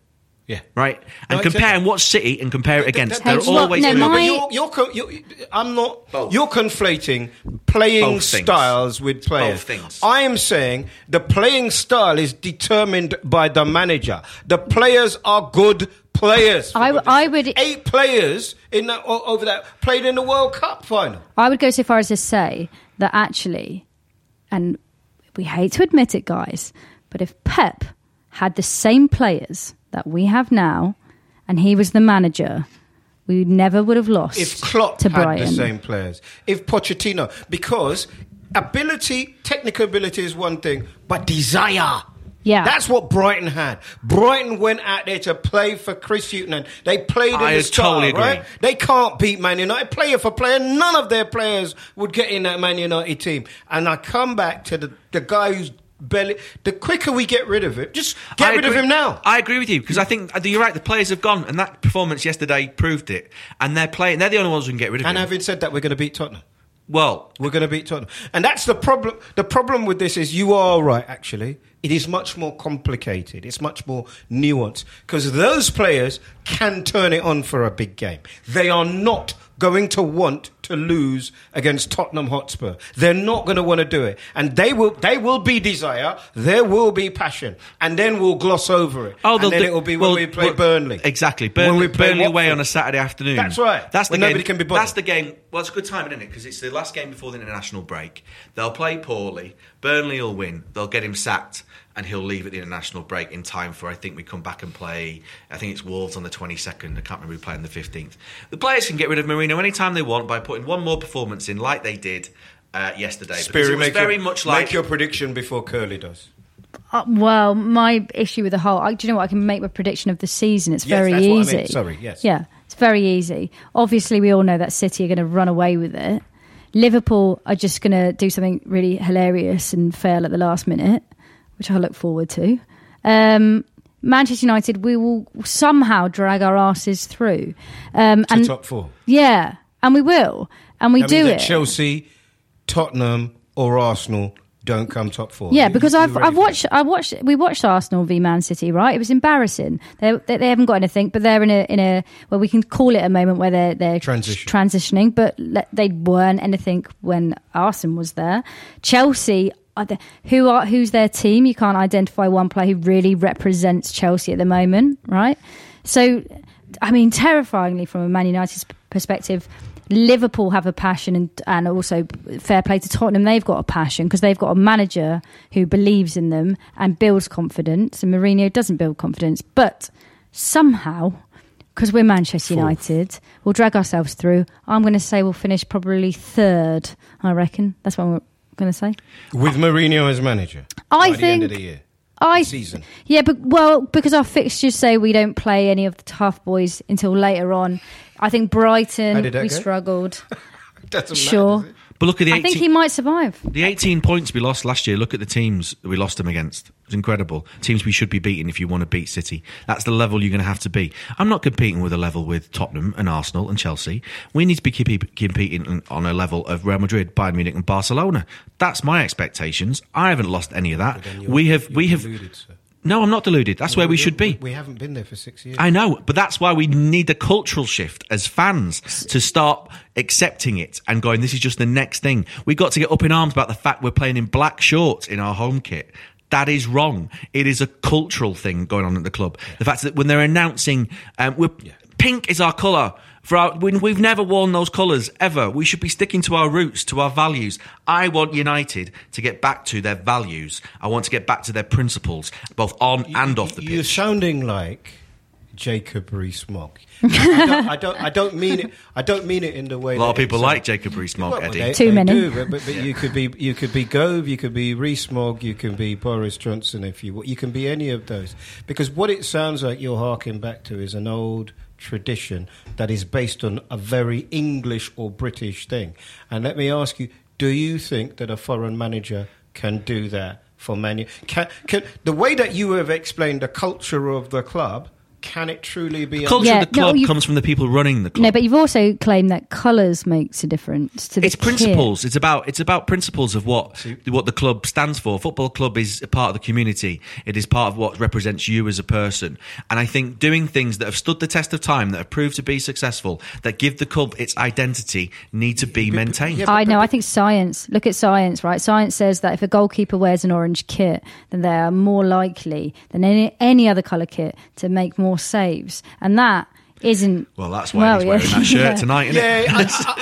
Yeah. Right? And No, compare exactly. and watch City and compare it against. That- They're that's what- always no, gonna No, my- but you're, you're, co- you're, I'm not. Both. You're conflating playing Both things. styles with players. Both things. I am saying the playing style is determined by the manager. The players are good players. for I- goodness I sake. would- eight players in that o- over that played in the World Cup final. I would go so far as to say that actually, and we hate to admit it, guys, but if Pep had the same players that we have now, and he was the manager, we never would have lost If Klopp to had Brighton. the same players, if Pochettino, because ability, technical ability is one thing, but desire. Yeah. That's what Brighton had. Brighton went out there to play for Chris Hughton, and they played in I the style, totally agree. right? They can't beat Man United player for player. None of their players would get in that Man United team. And I come back to the, the guy who's belly. The quicker we get rid of it, just get I rid agree- of him now. I agree with you because I think uh, you're right. The players have gone, and that performance yesterday proved it. And they're playing. They're the only ones who can get rid of And him. having said that, we're going to beat Tottenham. Well, We're going to beat Tottenham. And that's the problem. The problem with this is you are right, actually. It is much more complicated. It's much more nuanced because those players can turn it on for a big game. They are not going to want to lose against Tottenham Hotspur. They're not going to want to do it. And they will They will be desire, there will be passion, and then we'll gloss over it. oh, and they'll then do- it will be well, when we play well, Burnley. Exactly. When Burnley, we play Burnley away Watford. on a Saturday afternoon. That's right. That's the When game. nobody can be bothered. That's the game. Well, it's a good time, isn't it? Because it's the last game before the international break. They'll play poorly. Burnley will win. They'll get him sacked, and he'll leave at the international break in time for, I think, we come back and play, I think it's Wolves on the twenty-second. I can't remember who playing the fifteenth. The players can get rid of Mourinho anytime they want by putting one more performance in like they did uh, yesterday. Because Spirit, it was make very your, much like... make your prediction before Curly does. Uh, well, my issue with the whole, I, do you know what? I can make my prediction of the season. It's Yes, very that's what I easy. meant. Sorry, yes. Yeah, it's very easy. Obviously, we all know that City are going to run away with it. Liverpool are just going to do something really hilarious and fail at the last minute, which I look forward to. Um, Manchester United, we will somehow drag our asses through. Um, To and top four. Yeah, and we will. And we That do means it. that Chelsea, Tottenham, or Arsenal don't come top four. Yeah, You- because you I've ready I've for watched I watched we watched Arsenal v Man City, right? It was embarrassing. They they, they haven't got anything, but they're in a in a well, we can call it a moment where they're they're Transition. transitioning, but le- they weren't anything when Arsenal was there. Chelsea. Are the, who are who's their team? You can't identify one player who really represents Chelsea at the moment, right? So, I mean, terrifyingly from a Man United's perspective, Liverpool have a passion, and, and also fair play to Tottenham. They've got a passion because they've got a manager who believes in them and builds confidence. And Mourinho doesn't build confidence, but somehow, because we're Manchester Fourth. United, we'll drag ourselves through. I'm going to say we'll finish probably third. I reckon that's what we're going to say. With Mourinho as manager. I by the think end of the year. I season. Yeah, but well, because our fixtures say we don't play any of the tough boys until later on. I think How Brighton did that we go? struggled. Doesn't Sure. matter, does it? But look at the I think eighteen he might survive. The eighteen points we lost last year, look at the teams that we lost them against. It was incredible. Teams we should be beating if you want to beat City. That's the level you're going to have to be. I'm not competing with a level with Tottenham and Arsenal and Chelsea. We need to be keep, competing on a level of Real Madrid, Bayern Munich and Barcelona. That's my expectations. I haven't lost any of that. But then you're- We have... you're we have. deluded, sir. No, I'm not deluded. That's where we should be. We haven't been there for six years. I know, but that's why we need the cultural shift as fans to start accepting it and going, this is just the next thing. We've got to get up in arms about the fact we're playing in black shorts in our home kit. That is wrong. It is a cultural thing going on at the club. Yeah. The fact that when they're announcing, um, we're, yeah. pink is our colour. For our, we, we've never worn those colours, ever. We should be sticking to our roots, to our values. I want United to get back to their values. I want to get back to their principles, both on you, and off the pitch. You're sounding like Jacob Rees-Mogg. I, don't, I don't. I don't mean it. I don't mean it in the way. A lot that of people it's, like uh, Jacob Rees-Mogg, well, Eddie. They, Too they many. do, but but, but yeah. you could be you could be Gove, you could be Rees-Mogg, you can be Boris Johnson if you you can be any of those. Because what it sounds like you're harking back to is an old tradition that is based on a very English or British thing. And let me ask you: do you think that a foreign manager can do that for Man U? Can, can the way that you have explained the culture of the club? can it truly be? Culture Yeah, of the no, club you- comes from the people running the club. No, but you've also claimed that colours makes a difference to the It's kit. principles. It's about it's about principles of what what the club stands for. Football club is a part of the community. It is part of what represents you as a person. And I think doing things that have stood the test of time, that have proved to be successful, that give the club its identity, need to be maintained. yeah, I know. I think science. Look at science, right? Science says that if a goalkeeper wears an orange kit, then they are more likely than any any other colour kit to make more saves, and that isn't. Well, that's why he's wearing that shirt yeah. tonight, isn't Yeah, it? I,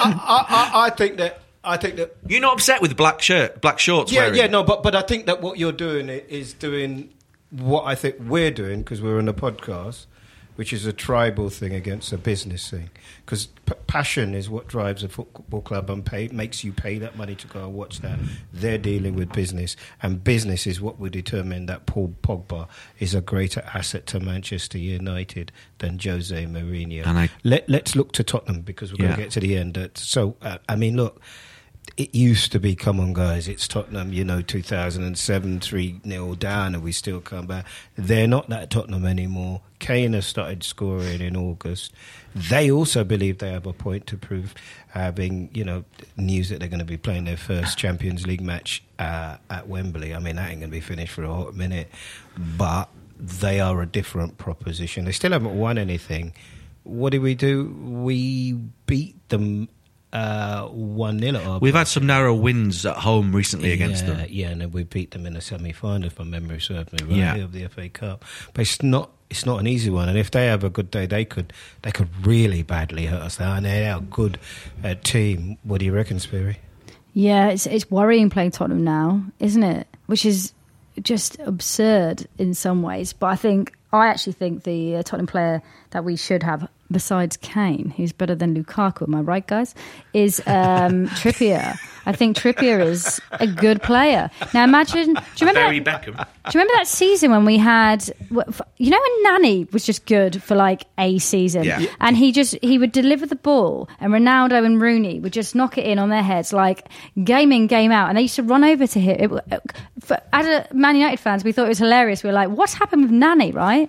I, I, I think that. I think that. You're not upset with black shirt, black shorts. Yeah, wearing. yeah, no, but but I think that what you're doing i- is doing what I think we're doing because we're on a podcast, which is a tribal thing against a business thing. Because p- passion is what drives a football club and pay, makes you pay that money to go and watch that. They're dealing with business, and business is what we determine that Paul Pogba is a greater asset to Manchester United than Jose Mourinho. And I- Let, let's look to Tottenham because we're going Yeah. to get to the end. Uh, So, uh, I mean, look. It used to be, come on, guys, it's Tottenham, you know, two thousand seven, three nil down, and we still come back. They're not that Tottenham anymore. Kane has started scoring in August. They also believe they have a point to prove, having, you know, news that they're going to be playing their first Champions League match uh, at Wembley. I mean, that ain't going to be finished for a hot minute, but they are a different proposition. They still haven't won anything. What did we do? We beat them Uh, one nil at our We've had some narrow wins at home recently against yeah, them. Yeah, and then we beat them in a semi-final, if my memory serves me right, Yeah. of the F A Cup. But it's not it's not an easy one, and if they have a good day, they could they could really badly hurt us. And they're a good uh, team. What do you reckon, Speary? Yeah, it's it's worrying playing Tottenham now, isn't it? Which is just absurd in some ways. But I think I actually think the uh, Tottenham player that we should have, besides Kane, who's better than Lukaku, am I right, guys? Is um, Trippier. I think Trippier is a good player. Now imagine, do you remember? Barry that, Beckham. do you remember that season when we had, you know, when Nani was just good for like a season, Yeah. and he just he would deliver the ball, and Ronaldo and Rooney would just knock it in on their heads, like game in, game out, and they used to run over to him. It, for, as a Man United fans, we thought it was hilarious. We were like, "What's happened with Nani?" Right?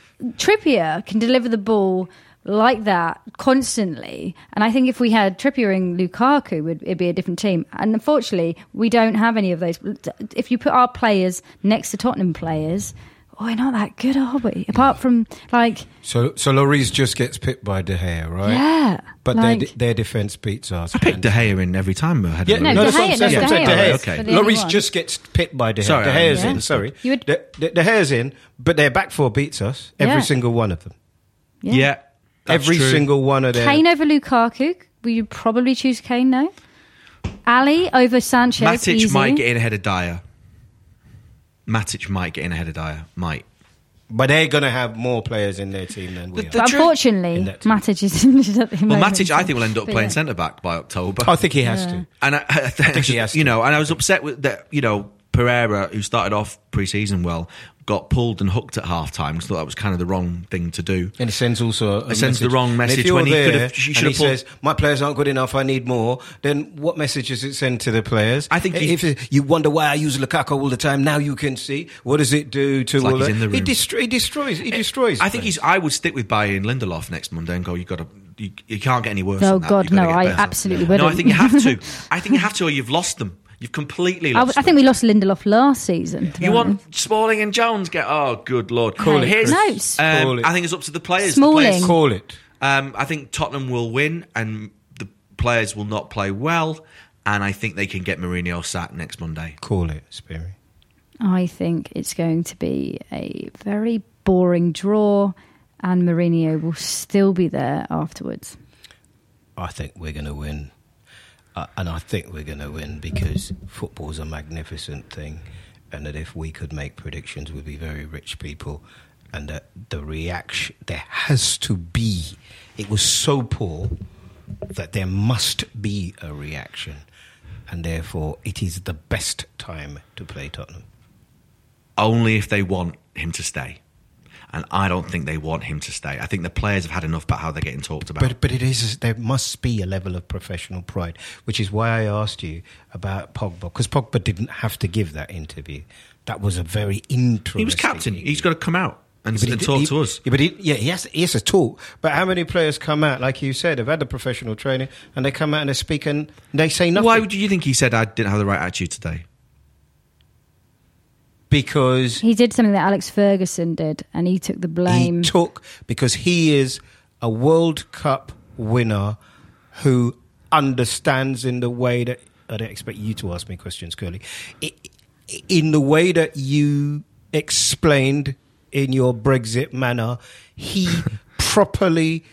Trippier can deliver the ball like that constantly, and I think if we had Trippier and Lukaku, would it'd be a different team. And unfortunately, we don't have any of those. If you put our players next to Tottenham players, oh, we're not that good, are we? Apart from like, So, so Lloris just gets picked by De Gea, right? yeah, But like, their their defence beats ours. I picked De Gea in every time. I had Yeah, a no, No, that's De what I'm Gea, saying. no, That's what I'm De saying. Gea De okay. for the only Lloris one. just gets picked by De Gea. Sorry, De Gea's I in, understood. sorry. You would- De, De, De Gea's in, but their back four beats us, every Yeah. single one of them. yeah. Yeah, that's every true. single one of them. Kane over Lukaku. Will you probably choose Kane? No. Ali over Sanchez. Matic easy. might get in ahead of Dyer. Matic might get in ahead of Dyer. Might. But they're going to have more players in their team than we The- are. the- But tr- unfortunately, in that team. Matic is injured at the Well, moment. Matic, I think, will end up But playing yeah. centre back by October. I think he has to. And I, I, think he has to. you know, and I was upset with that. You know, Pereira, who started off pre-season well, got pulled and hooked at half time. I thought that was kind of the wrong thing to do. And it sends also a It sends the message. wrong And if message you're when he there could have- he should and have he pulled- says, my players aren't good enough, I need more, then what message does it send to the players? I think he- if you wonder why I use Lukaku all the time, now you can see. What does it do to It's like all he's that? in the He, room. destro- he destroys. He destroys. I think he's. I would stick with buying Lindelof next Monday and go. You got to. You, you can't get any worse. Oh, than that. God, You've gotta no, get I better. absolutely No, I wouldn't. think you have to. I think you have to, or you've lost them. You've completely I, lost. I think we lost Lindelof last season. to be You honest. want Smalling and Jones get? Oh, good lord! Call it, Here's- Chris. No, um, Call it. I think it's up to the players. Smalling. The players Call it. Um, I think Tottenham will win, and the players will not play well, and I think they can get Mourinho sacked next Monday. Call it, Speary. I think it's going to be a very boring draw, and Mourinho will still be there afterwards. I think we're going to win. Uh, and I think we're going to win because football's a magnificent thing, and that if we could make predictions, we'd be very rich people. And that the reaction, there has to be, it was so poor that there must be a reaction. And therefore, it is the best time to play Tottenham. Only if they want him to stay. And I don't think they want him to stay. I think the players have had enough about how they're getting talked about. But but it is there must be a level of professional pride, which is why I asked you about Pogba, because Pogba didn't have to give that interview. That was a very interesting. he was captain. He's got to come out. and, But he and did- talk he- to us. Yeah, but he, yeah, he has, he has to talk. But how many players come out, like you said, have had the professional training, and they come out and they speak and they say nothing? Why would you think he said I didn't have the right attitude today? Because He did something that Alex Ferguson did, and he took the blame. he took, because he is a World Cup winner who understands in the way that, I don't expect you to ask me questions, Curly, I- in the way that you explained in your Brexit manner, he properly,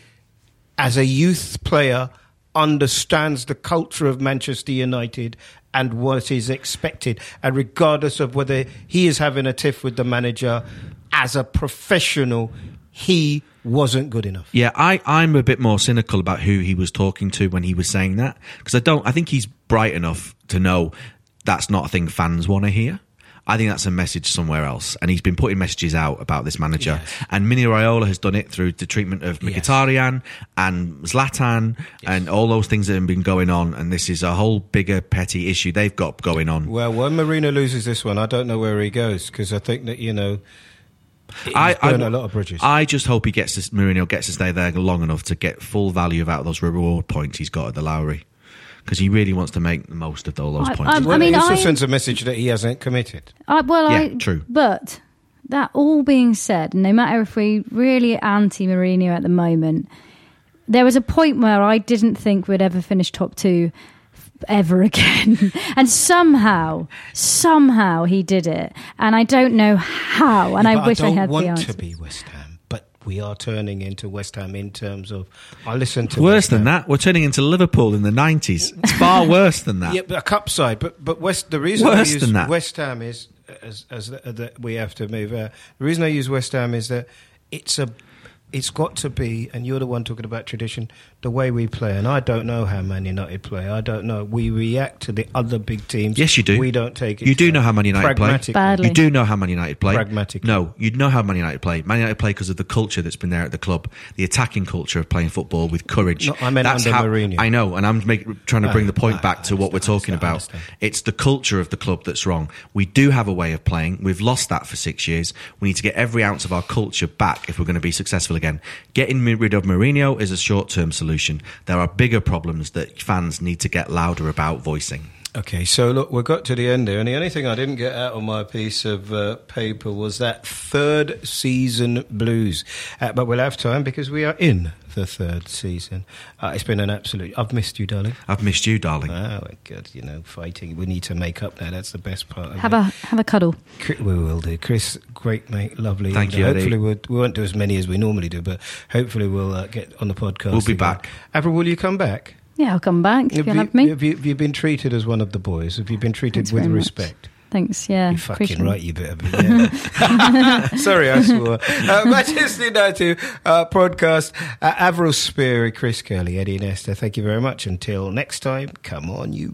as a youth player, understands the culture of Manchester United and what is expected. And regardless of whether he is having a tiff with the manager, as a professional, he wasn't good enough. Yeah, I, I'm a bit more cynical about who he was talking to when he was saying that, because I don't. I think he's bright enough to know that's not a thing fans want to hear. I think that's a message somewhere else, and he's been putting messages out about this manager. Yes. And Mino Raiola has done it through the treatment of Mkhitaryan and Zlatan and all those things that have been going on. And this is a whole bigger petty issue they've got going on. Well, when Mourinho loses this one, I don't know where he goes, because I think that, you know, he's I, I, burned a lot of bridges. I just hope he gets to, Mourinho gets to stay there long enough to get full value out of those reward points he's got at the Lowry, because he really wants to make the most of all those I- points. I'm- well, I mean, it also I- sends a message that he hasn't committed. I, well, Yeah, I, true. But that all being said, no matter if we really anti Mourinho at the moment, there was a point where I didn't think we'd ever finish top two f- ever again, and somehow, somehow he did it, and I don't know how, and Yeah, I but wish I, don't had want the answer. to be West Ham, but we are turning into West Ham in terms of. I listen to Worse West than Ham. that, we're turning into Liverpool in the nineties. It's far worse than that. Yeah, but a cup side. But but West. The reason Worse I use than that. West Ham is as as the, that we have to move. Uh, the reason I use West Ham is that it's a. It's got to be, and you're the one talking about tradition, the way we play. And I don't know how Man United play. I don't know. We react to the other big teams. Yes, you do. We don't take it. You do know how Man United play. Pragmatically. Badly. You do know how Man United play. Pragmatically. No, you know how Man United play. Man United play because of the culture that's been there at the club, the attacking culture of playing football with courage. No, I meant under how, Mourinho. I know, and I'm make, trying to bring the point I- back I to what we're understand, talking I about. understand. It's the culture of the club that's wrong. We do have a way of playing. We've lost that for six years. We need to get every ounce of our culture back if we're going to be successful again. Getting rid of Mourinho is a short-term solution. There are bigger problems that fans need to get louder about voicing. Okay, so look, we got to the end there, and the only thing I didn't get out of my piece of uh, paper was that third season blues. Uh, but we'll have time because we are in the third season. Uh, it's been an absolute... I've missed you, darling. I've missed you, darling. Oh, good. You know, fighting. We need to make up now. That's the best part of Have it. a have a cuddle. Chris, we will do. Chris, great mate, lovely. Thank And you, Hopefully Eddie. we'll, we won't do as many as we normally do, but hopefully we'll uh, get on the podcast. We'll be again. back. Avril, will you come back? Yeah, I'll come back if Have you'll you, have me. Have you, have you been treated as one of the boys? Have you been treated Thanks with very much. respect? Thanks. Yeah, You're fucking appreciate it. right, you bit of it. Yeah. Sorry, I swore. Uh, Manchester United uh, podcast. Uh, Avril Spear, Chris Curley, Eddie Nesta. Thank you very much. Until next time, come on, you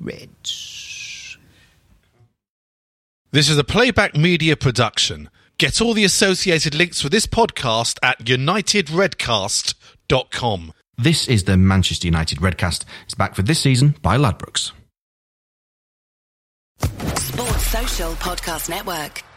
Reds. This is a Playback Media production. Get all the associated links for this podcast at united redcast dot com. This is the Manchester United Redcast. It's back for this season by Ladbrokes. Sports Social Podcast Network.